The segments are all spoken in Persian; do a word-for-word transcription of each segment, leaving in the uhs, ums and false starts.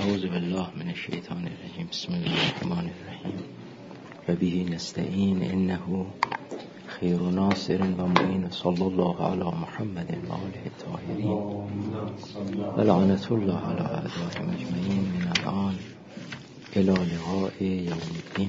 اعوذ بالله من الشیطان الرجیم. بسم الله الرحمن الرحیم. و به نستعین انه خیر ناصر و معین. صلی الله علی محمد و آله الطاهرین و لعنت الله علی اعدائهم اجمعین من الان الی لقاء یوم الدین.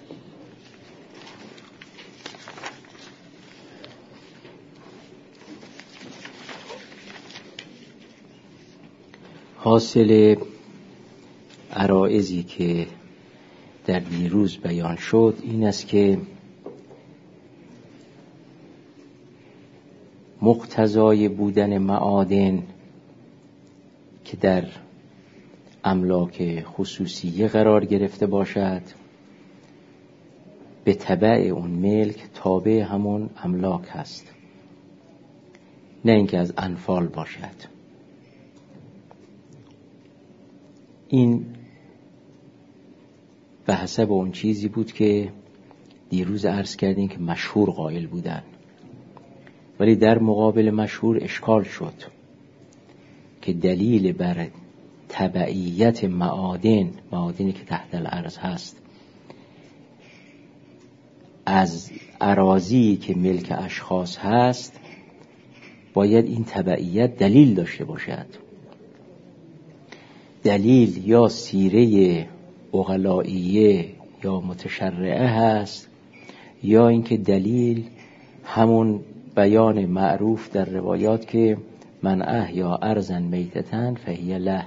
حاصل عرائضی که در دیروز بیان شد این است که مقتضای بودن معادن که در املاک خصوصیه قرار گرفته باشد به تبع اون ملک تابع همون املاک هست، نه اینکه از انفال باشد. این به حسب اون چیزی بود که دیروز عرض کردیم که مشهور قائل بودن، ولی در مقابل مشهور اشکال شد که دلیل بر تبعیت معادن، معادنی که تحت الارض هست، از اراضی که ملک اشخاص هست باید این تبعیت دلیل داشته باشد. دلیل یا سیره عقلائیه یا متشرعه هست، یا اینکه دلیل همون بیان معروف در روایات که من احیا ارضا میتتن فهی له،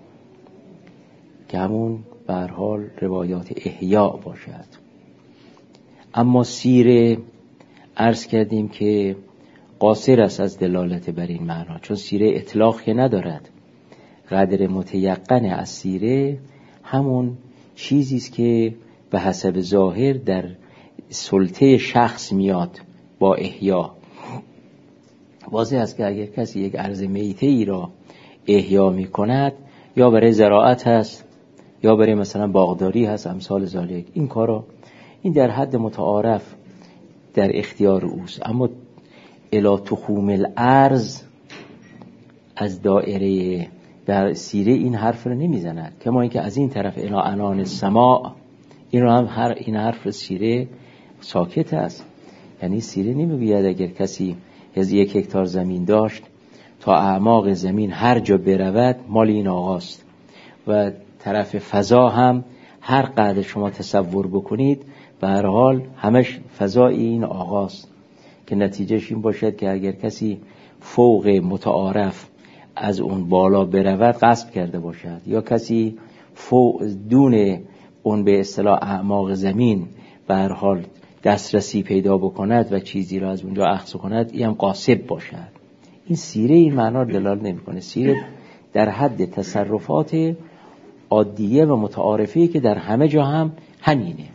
که همون به هر حال روایات احیا باشد. اما سیره عرض کردیم که قاصر است از دلالت بر این معنا، چون سیره اطلاق که ندارد. قدر متیقن از سیره همون چیزی است که به حسب ظاهر در سلطه شخص میاد با احیا. واضح است که اگر کسی یک ارض میته ای را احیا می کند، یا برای زراعت هست یا برای مثلا باغداری هست امثال ذالک، این کارا این در حد متعارف در اختیار اوست. اما الی تخوم الارض از دایره در سیره این حرف رو نمیزند، کما اینکه از این طرف الی عنان السماء این رو هم هر این حرف سیره ساکت است. یعنی سیره نمیگوید اگر کسی از یک هکتار زمین داشت تا اعماق زمین هر جا برود مال این آقاست، و طرف فضا هم هر قدر شما تصور بکنید به هر حال همش فضای این آقاست، که نتیجهش این باشد که اگر کسی فوق متعارف از اون بالا برود غصب کرده باشد، یا کسی فوق دون اون به اصطلاح اعماق زمین به هر حال دسترسی پیدا بکند و چیزی را از اونجا اخذ کند، این هم غاصب باشد. این سیره این معنا دلالت نمیکنه. سیره در حد تصرفات عادیه و متعارفی که در همه جا هم همینه.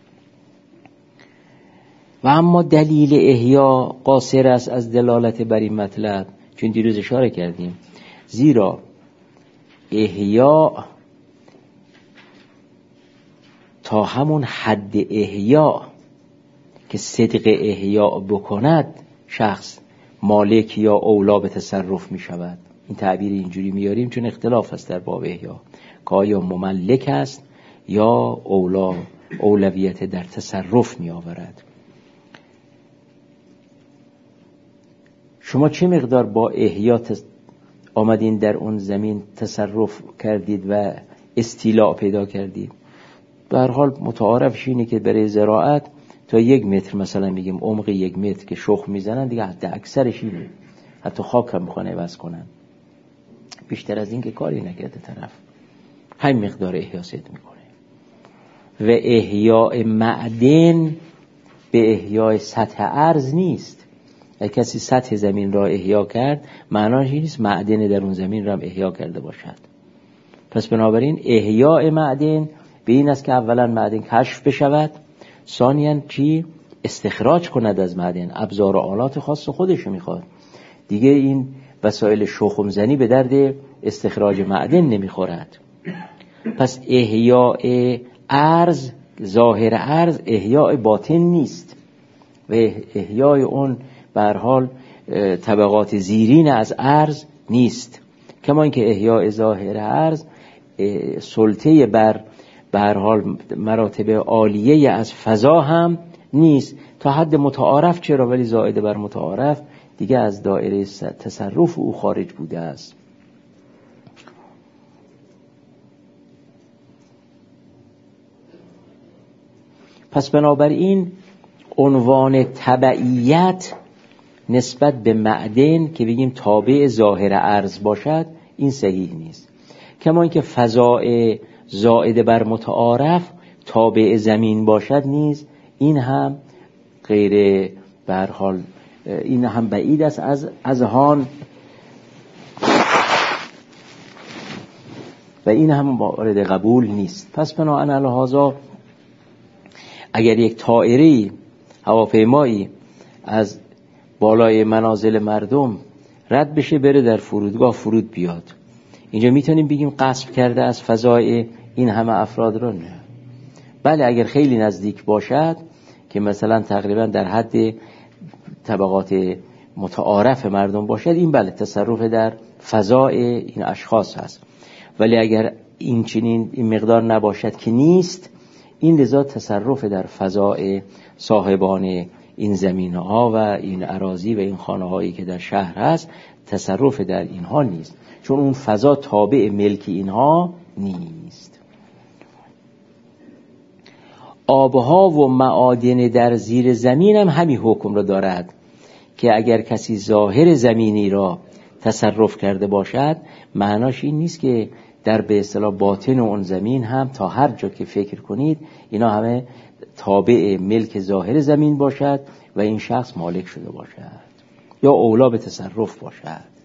و اما دلیل احیا قاصر است از دلالت بر این مطلب، چون دیروز اشاره کردیم، زیرا احیا تا همون حد احیا که صدق احیا بکند شخص مالک یا اولا به تصرف می شود. این تعبیر اینجوری میاریم چون اختلاف است در باب احیا که آیا مملک است یا اولا اولویت در تصرف می آورد. شما چه مقدار با احیا آمدین در اون زمین تصرف کردید و استیلاء پیدا کردید؟ به هر حال متعارفش اینه که برای زراعت تا یک متر مثلا میگیم عمق یک متر که شخم میزنن دیگه، حتی اکثرش اینه، حتی خاک هم میخوان عوض کنن. بیشتر از این که کاری نکرده طرف، همین مقدار احیا ست میکنه. و احیاء معدن به احیاء سطح ارض نیست. اگه کسی سطح زمین را احیا کرد معناش این نیست معدن در اون زمین را هم احیا کرده باشد. پس بنابراین احیاء معدن به این است که اولا معدن کشف بشود، ثانیاً چی؟ استخراج کند از معدن. ابزار و آلات خاص خودش میخواد دیگه. این وسایل شخم زنی به درد استخراج معدن نمیخورد. پس احیاء ارض، ظاهر ارض، احیاء باطن نیست و احیاء اون به هر حال طبقات زیرین از ارض نیست. کما اینکه احیاء ظاهر ارض سلطه بر به هر حال مراتب عالیه از فضا هم نیست. تا حد متعارف چرا، ولی زائد بر متعارف دیگه از دایره تصرف او خارج بوده است. پس بنابراین عنوان تبعیت نسبت به معدن که بگیم تابع ظاهر ارض باشد این صحیح نیست. کما اینکه فضاء زائد بر متعارف تابع زمین باشد نیز این هم غیر به هر حال این هم بعید است از اذهان و این هم مورد قبول نیست. پس بنابراین لحاظا اگر یک طائری هواپیمایی از بالای منازل مردم رد بشه بره در فرودگاه فرود بیاد، اینجا میتونیم بگیم غصب کرده از فضای این همه افراد را؟ نه. بله اگر خیلی نزدیک باشد که مثلا تقریبا در حد طبقات متعارف مردم باشد، این بله تصرف در فضای این اشخاص هست. ولی اگر این چنین این مقدار نباشد که نیست، این لذا تصرف در فضای صاحبان این زمین ها و این اراضی و این خانه هایی که در شهر هست تصرف در اینها نیست، چون اون فضا تابع ملک اینها نیست. آبها و معادن در زیر زمین هم همین حکم را دارد که اگر کسی ظاهر زمینی را تصرف کرده باشد، معناش این نیست که در به اصطلاح باطن اون زمین هم تا هر جا که فکر کنید اینا همه تابع ملک ظاهر زمین باشد و این شخص مالک شده باشد یا اولا به تصرف باشد.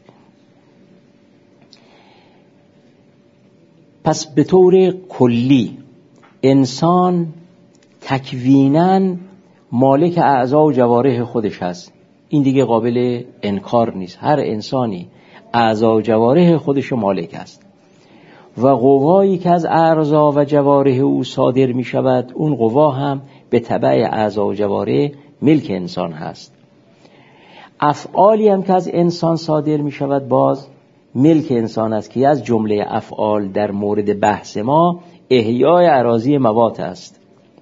پس به طور کلی انسان تکویناً مالک اعضا و جوارح خودش هست، این دیگه قابل انکار نیست. هر انسانی اعضا و جوارح خودش مالک است و قوایی که از اعضا و جوارح او صادر می شود، اون قوا هم به تبع اعضا و جوارح ملک انسان هست. افعالی هم که از انسان صادر می شود باز ملک انسان است که از جمله افعال در مورد بحث ما احیای اراضی موات است.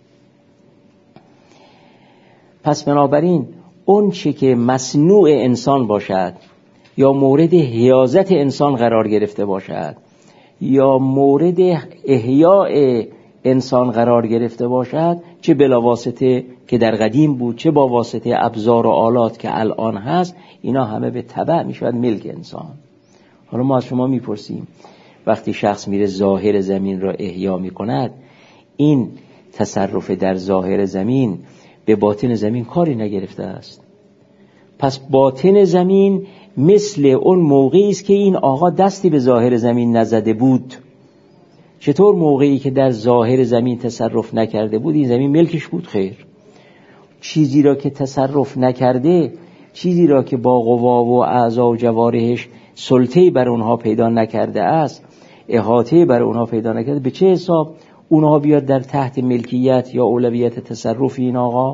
پس بنابراین اون چه که مصنوع انسان باشد یا مورد حیازت انسان قرار گرفته باشد یا مورد احیاء انسان قرار گرفته باشد، چه بلا واسطه که در قدیم بود چه با واسطه ابزار و آلات که الان هست، اینا همه به تبع می شود ملک انسان. حالا ما از شما می پرسیم وقتی شخص میره ظاهر زمین را احیا می کند، این تصرف در ظاهر زمین به باطن زمین کاری نگرفته است. پس باطن زمین مثل اون موقعی است که این آقا دستی به ظاهر زمین نزده بود. چطور موقعی که در ظاهر زمین تصرف نکرده بود این زمین ملکش بود؟ خیر، چیزی را که تصرف نکرده، چیزی را که با قوا و اعضا و جوارحش سلطه‌ای بر اونها پیدا نکرده است، احاطه‌ای بر اونها پیدا نکرده، به چه حساب اونها بیاد در تحت ملکیت یا اولویت تصرف این آقا؟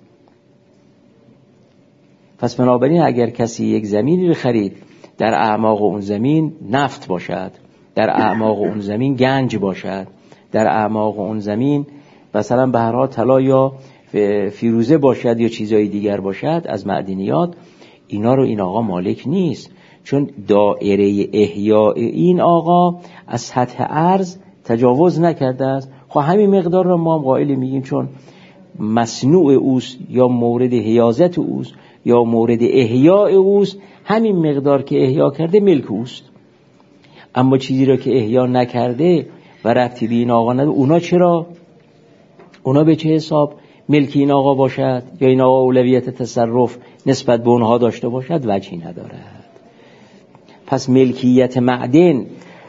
پس بنابراین اگر کسی یک زمینی رو خرید، در اعماق اون زمین نفت باشد، در اعماق اون زمین گنج باشد، در اعماق اون زمین مثلا به هر حال طلا یا فیروزه باشد یا چیزای دیگر باشد از معدنیات، اینا رو این آقا مالک نیست، چون دایره احیاء این آقا از سطح ارض تجاوز نکرده است. خب همین مقدار رو ما هم قائل میگیم چون مصنوع اوست یا مورد حیازت اوست یا مورد احیاء اوست، همین مقدار که احیا کرده ملک اوست. اما چیزی را که احیا نکرده و ربطی به این آقا نداره، اونا چرا؟ اونا به چه حساب ملکی این آقا باشد یا این آقا اولویت تصرف نسبت به اونها داشته باشد؟ وجهی ندارد. پس ملکیت معدن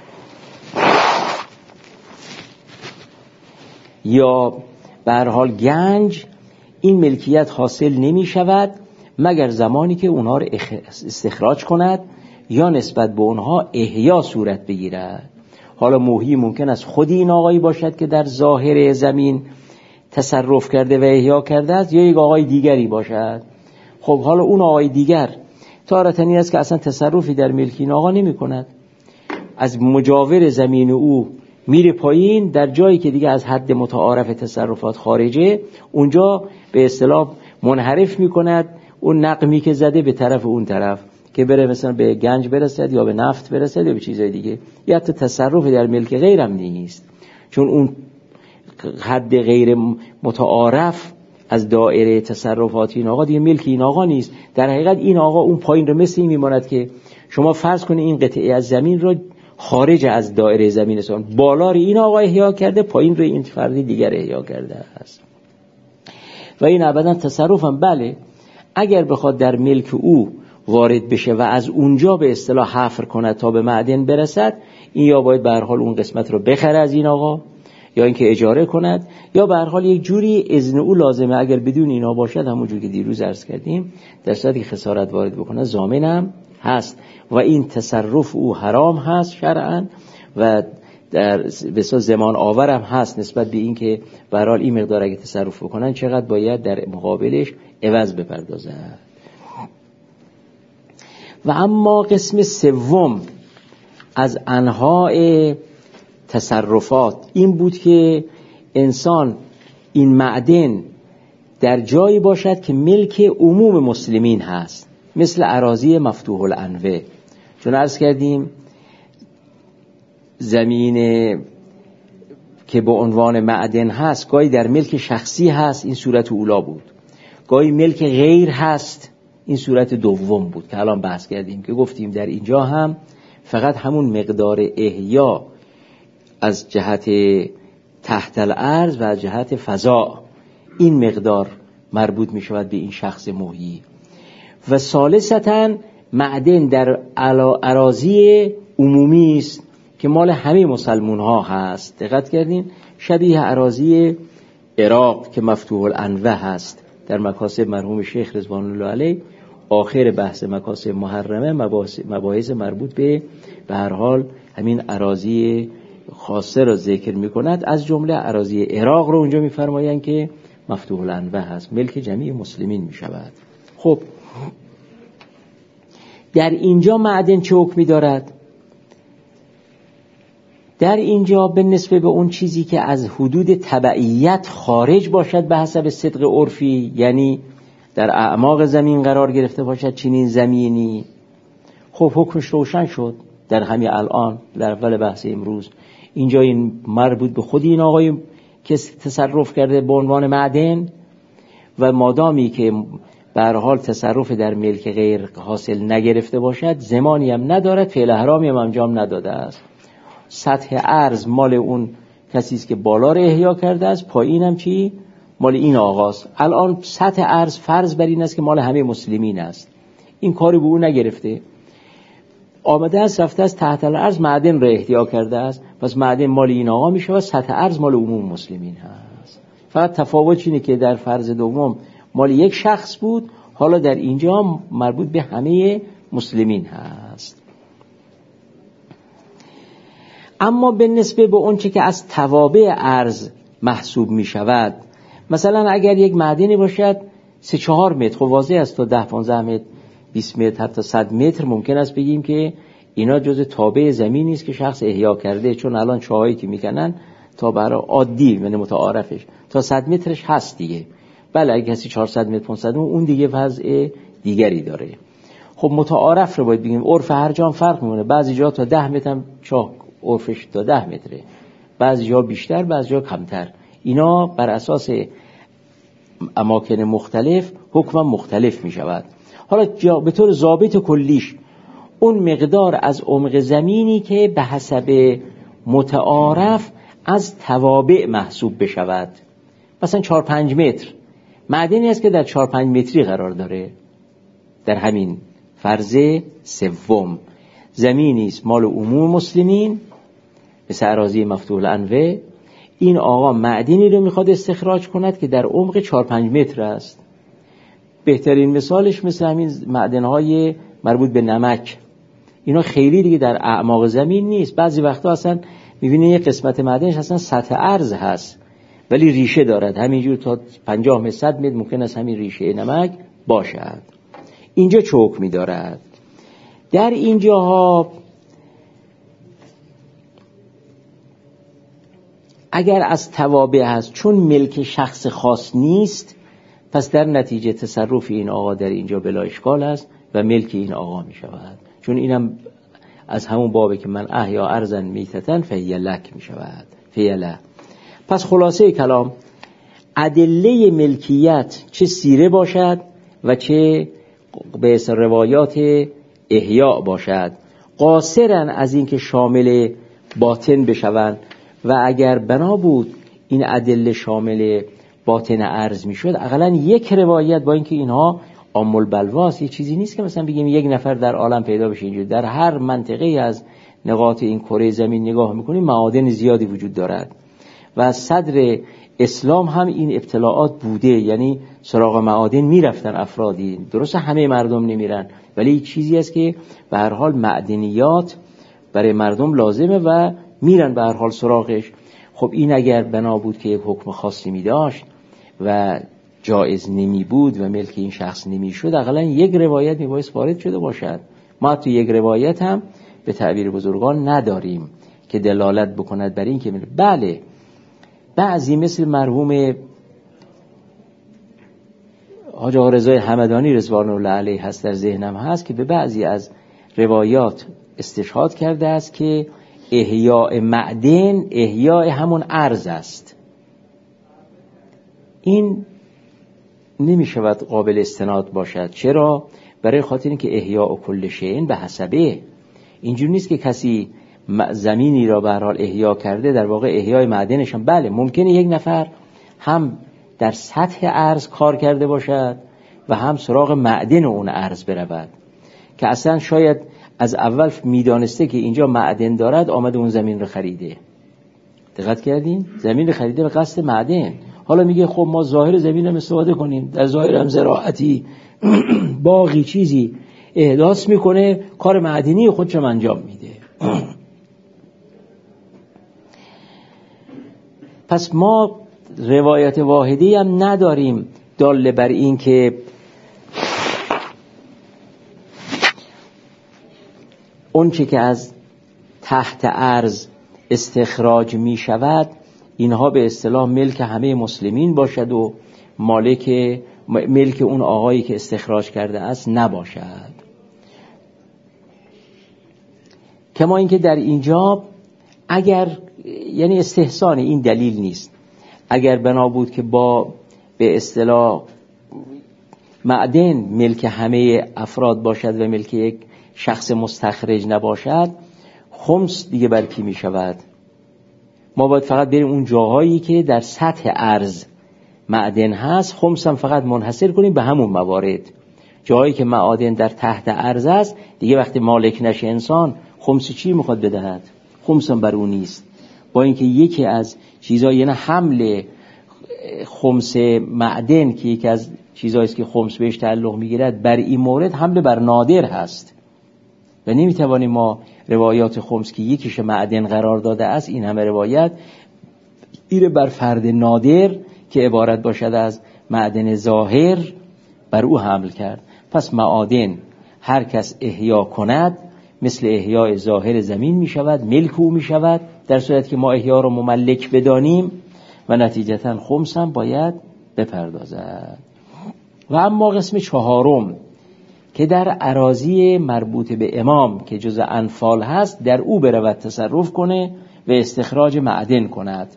یا به هر حال گنج، این ملکیت حاصل نمی شود مگر زمانی که اونها رو استخراج کند یا نسبت به اونها احیا صورت بگیرد. حالا موهی ممکن است خودی این آقایی باشد که در ظاهر زمین تصرف کرده و احیا کرده است، یا یک آقای دیگری باشد. خب حالا اون آقای دیگر تارتنی است که اصلا تصرفی در ملک این آقا نمی کند، از مجاور زمین او میره پایین، در جایی که دیگه از حد متعارف تصرفات خارجه، اونجا به اصطلاح منحرف میکند اون نقمی که زده به طرف اون طرف که بره مثلا به گنج برسد یا به نفت برسد یا به چیزای دیگه، یا حتی تصرف در ملک غیرم نیست، چون اون حد غیر متعارف از دایره تصرفات این آقا دیگه ملک این آقا نیست. در حقیقت این آقا اون پایین رو مثل این میماند که شما فرض کنید این قطعه از زمین رو خارج از دایره زمین است، بالا رو این آقا احیا کرده، پایین رو این فردی دیگر احیا کرده است و این ابدا تصرفم. بله اگر بخواد در ملک او وارد بشه و از اونجا به اصطلاح حفر کند تا به معدن برسد، این یا باید به هر حال اون قسمت رو بخره از این آقا، یا اینکه اجاره کند، یا به هر حال یک جوری اذن او لازمه. اگر بدون اینا باشد، همونجوری که دیروز عرض کردیم، در صورتی که خسارت وارد بکنه ضامن هم هست و این تصرف او حرام هست شرعاً و در بسیار زمان آورم هست نسبت به این که به هر حال این مقدار اگه تصرف بکنن چقدر باید در مقابلش عوض بپردازند. و اما قسم سوم از انواع تصرفات این بود که انسان این معدن در جایی باشد که ملک عموم مسلمین هست، مثل اراضی مفتوح الانوه. چون عرض کردیم زمین که به عنوان معدن هست گاهی در ملک شخصی هست، این صورت اولا بود، گاهی ملک غیر هست، این صورت دوم بود که الان بحث کردیم که گفتیم در اینجا هم فقط همون مقدار احیا از جهت تحت الارض و از جهت فضا این مقدار مربوط می شود به این شخص محیی. و ثالثاً معدن در اراضی عمومی است که مال همه مسلمون ها هست. دقت کردین؟ شبیه اراضی عراق که مفتوح الانوه هست در مکاسب مرحوم شیخ رضوان الله علیه، آخر بحث مکاسب محرمه مباحث مربوط به به هر حال همین اراضی خاصه را ذکر می کند، از جمله اراضی عراق رو اونجا می فرمایند که مفتوح الانوه هست، ملک جمیع مسلمین می شود. خب در اینجا معدن چه حکمی دارد؟ در اینجا به نسبت به اون چیزی که از حدود تبعیت خارج باشد به حسب صدق عرفی، یعنی در اعماق زمین قرار گرفته باشد چنین زمینی، خب حکمش روشن شد در همین الان در اول بحث امروز. اینجا این مربوط به خود این آقای که تصرف کرده به عنوان معدن و مادامی که به هر حال تصرف در ملک غیر حاصل نگرفته باشد، زمانی هم ندارد، فعل حرامی هم انجام نداده است. سطح ارز مال اون کسی است که بالا رو احیا کرده است، پایین هم چی؟ مال این آقاست. الان سطح ارز فرض بر این است که مال همه مسلمین است، این کاری به اون نگرفته، آمده است رفته است تحت الارض معدن رو احیا کرده است، پس معدن مال این آقا می شود، سطح ارز مال عموم مسلمین هست. فقط تفاوت اینه که در فرض دوم مال یک شخص بود، حالا در اینجا مربوط به همه مسلمین هست. اما به نسبت به اون چه که از توابع ارز محسوب می شود، مثلا اگر یک معدنی باشد سه چهار متر، خب واضح است تا ده پانزده متر، بیست متر، حتی صد متر ممکن است بگیم که اینا جز تابع زمینی است که شخص احیا کرده، چون الان چاهایی که میکنن تا برای عادی یعنی متعارفش تا صد مترش هست دیگه. بله اگه کسی چهارصد متر پانصد اون دیگه وضع دیگری داره. خب متعارف رو باید بگیم، عرف هر جا فرق میکنه، بعضی جا تا ده متر هم چاه عرفش تا ده متره، بعضی جا بیشتر بعضی جا کمتر. اینا بر اساس اماکن مختلف حکم مختلف می شود. حالا به طور ضابط کلیش اون مقدار از عمق زمینی که به حسب متعارف از توابع محسوب بشود، مثلا چهار پنج متر معدنی است که در چهار پنج متری قرار داره، در همین فرض سوم زمینی است مال عموم مسلمین مثل اراضی مفتوح الانوه، این آقا معدنی رو میخواد استخراج کند که در عمق چهار پنج متر است. بهترین مثالش مثل همین معدن‌های مربوط به نمک، اینا خیلی دیگه در اعماق زمین نیست، بعضی وقتا اصلا میبینید یک قسمت معدنش اصلا سطح ارز هست ولی ریشه دارد، همینجور تا پنجاه متر صد متر ممکن است همین ریشه نمک باشد. اینجا چه حکمی دارد؟ در اینجاها اگر از توابع هست، چون ملک شخص خاص نیست، پس در نتیجه تصرف این آقا در اینجا بلا اشکال است و ملک این آقا می شود، چون اینم از همون بابه که من احیا ارضا میتتن فهی لک می شود، فهی لک. پس خلاصه کلام، ادله ملکیت چه سیره باشد و چه به روایات احیا باشد، قاصرن از این که شامل باطن بشوند. و اگر بنا بود این ادله شامل باطن عرض می شد، اقلا یک روایت، با اینکه اینها عام البلواست، یه چیزی نیست که مثلا بگیم یک نفر در عالم پیدا بشه اینجا. در هر منطقه از نقاط این کره زمین نگاه میکنیم معادن زیادی وجود دارد و از صدر اسلام هم این ابتلاعات بوده، یعنی سراغ معادن میرفتن افرادی، درسته همه مردم نمیرن، ولی چیزی است که به هر حال معدنیات برای مردم لازمه و میرن به هر حال سراغش. خب این اگر بنا بود که یک حکم خاصی می داشت و جایز نمی بود و ملک این شخص نمی شد، اقلا یک روایت می باید وارد شده باشد. ما تو یک روایت هم به تعبیر بزرگان نداریم که دلالت بکند بر این که بله بعضی مثل مرحوم حاج آقا رضای همدانی رضوان الله علیه هست، در ذهنم هست که به بعضی از روایات استشهاد کرده است که احیاء معدن احیاء همون ارز است. این نمی شود قابل استناد باشد. چرا؟ برای خاطر اینکه احیاء کل شیء به حسبه، اینجور نیست که کسی زمینی را به هر حال احیا کرده در واقع احیاء معدنش هم. بله ممکنه یک نفر هم در سطح ارز کار کرده باشد و هم سراغ معدن اون ارز برود که اصلا شاید از اول میدانسته که اینجا معدن دارد، آمده اون زمین رو خریده. دقت کردین؟ زمین رو خریده به قصد معدن. حالا میگه خب ما ظاهر زمین هم استفاده کنیم، در ظاهر هم زراعتی باغی چیزی احداث میکنه، کار معدنی خودش هم انجام میده. پس ما روایت واحدی هم نداریم داله بر این که اون چه که از تحت ارز استخراج می شود اینها به اصطلاح ملک همه مسلمین باشد و مالک ملک اون آقایی که استخراج کرده است نباشد. کما اینکه در اینجا اگر یعنی استحسان این دلیل نیست، اگر بنا بود که با به اصطلاح معدن ملک همه افراد باشد و ملک یک شخص مستخرج نباشد، خمس دیگه بر کی می شود؟ ما باید فقط بریم اون جاهایی که در سطح ارز معدن هست، خمس هم فقط منحصر کنیم به همون موارد. جاهایی که معادن در تحت ارز است دیگه وقتی مالک نشه انسان، خمس چی میخواد بدهد؟ خمس هم بر اون نیست. با اینکه یکی از چیزا یعنی حمل خمس معدن که یکی از چیزایی است که خمس بهش تعلق میگیرد، بر این مورد حمل بر نادر هست و نمیتوانیم ما روایات خمس که یکیش معدن قرار داده است، این همه روایت ایره بر فرد نادر که عبارت باشد از معدن ظاهر بر او حمل کرد. پس معادن هر کس احیا کند مثل احیاء ظاهر زمین می شود، ملک او می شود، در صورت که ما احیا رو مملک بدانیم و نتیجتاً خمس هم باید بپردازد. و اما قسم چهارم که در اراضی مربوط به امام که جز انفال هست، در او برود تصرف کنه و استخراج معدن کند.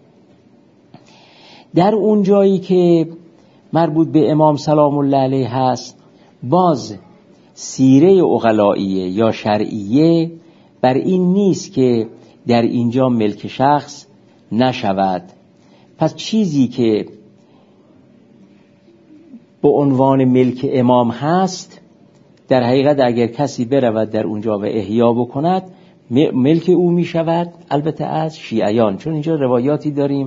در اون جایی که مربوط به امام سلام الله علیه هست، باز سیره عقلائیه یا شرعیه بر این نیست که در اینجا ملک شخص نشود. پس چیزی که به عنوان ملک امام هست، در حقیقت اگر کسی برود در اونجا و احیا بکند ملک او می شود، البته از شیعیان. چون اینجا روایاتی داریم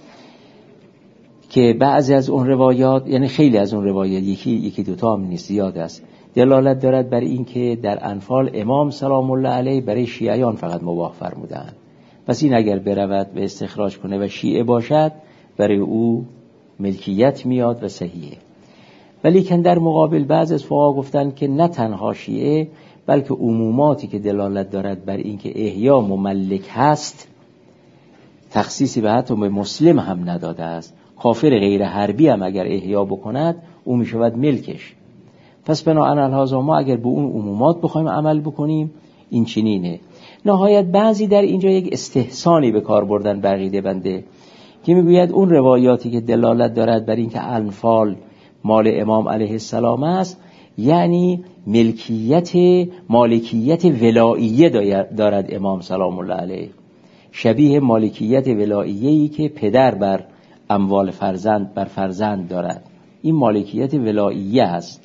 که بعضی از اون روایات، یعنی خیلی از اون روایات، یکی یکی دوتا هم نیست، زیاد است، دلالت دارد بر این که در انفال امام سلام الله علیه برای شیعیان فقط مباح فرمودند. پس این اگر برود و استخراج کنه و شیعه باشد، برای او ملکیت میاد و صحیحه. ولی که در مقابل بعض از فقها گفتن که نه تنها شیعه بلکه عموماتی که دلالت دارد بر این که احیا مملک هست تخصیصی به حتی به مسلم هم نداده است. کافر غیر حربی هم اگر احیا بکند او می شود ملکش. پس بناهن ما اگر به اون عمومات بخوایم عمل بکنیم این چنینه. نهایت بعضی در اینجا یک استحسانی به کار بردن بقیده بنده که میگوید اون روایاتی که دلالت دارد بر اینکه انفال مال امام علیه السلام است، یعنی ملکیت مالکیت ولاییه دارد امام سلام الله علیه، شبیه مالکیت ولاییه‌ای که پدر بر اموال فرزند بر فرزند دارد. این مالکیت ولاییه است.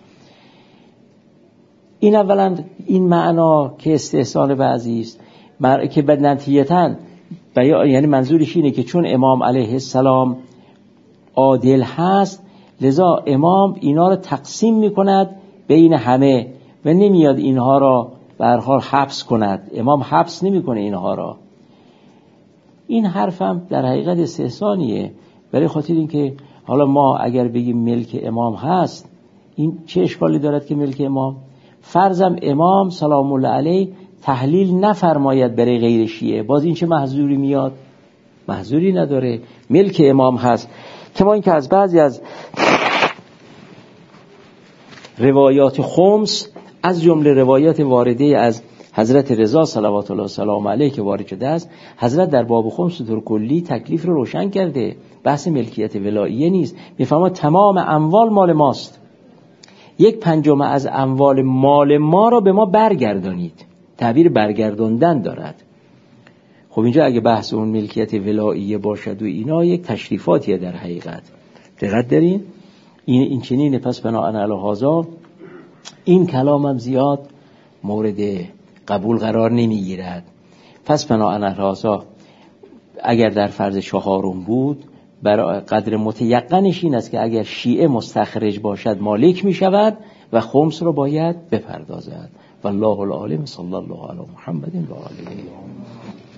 این اولا این معنا که استحسان بعضی است که به نتیجتاً یعنی منظورش اینه که چون امام علیه السلام عادل هست لذا امام اینا رو تقسیم میکند بین همه و نمیاد اینها را به هر حال حبس کند. امام حبس نمیکنه اینها را. این حرفم در حقیقت استحسانیه، برای خاطر اینکه حالا ما اگر بگیم ملک امام هست این چه اشکالی دارد که ملک امام؟ فرضم امام سلام الله علیه تحلیل نفرماید برای غیر شیعه، باز این چه محظوری میاد؟ محظوری نداره، ملک امام هست. کما اینکه از بعضی از روایات خمس از جمله روایات وارده از حضرت رضا صلوات الله سلام علیه که وارد شده است، حضرت در باب خمس طور کلی تکلیف رو روشن کرده. بحث ملکیت ولاییه نیست، میفهمه تمام اموال مال ماست، یک پنجم از اموال مال ما را به ما برگردانید. تعبیر برگرداندن دارد. خب اینجا اگه بحث اون ملکیت ولاییه باشد و اینا یک تشریفاتیه در حقیقت. دقت دارین؟ این این چنینه. پس بناء علی هذا این کلامم زیاد مورد قبول قرار نمیگیرد. پس بناء علی هذا اگر در فرض چهارم بود برای قدر متیقنش این است که اگر شیعه مستخرج باشد مالک می شود و خمس رو باید بپردازد. والله العالم. صلی الله علی محمد و آله.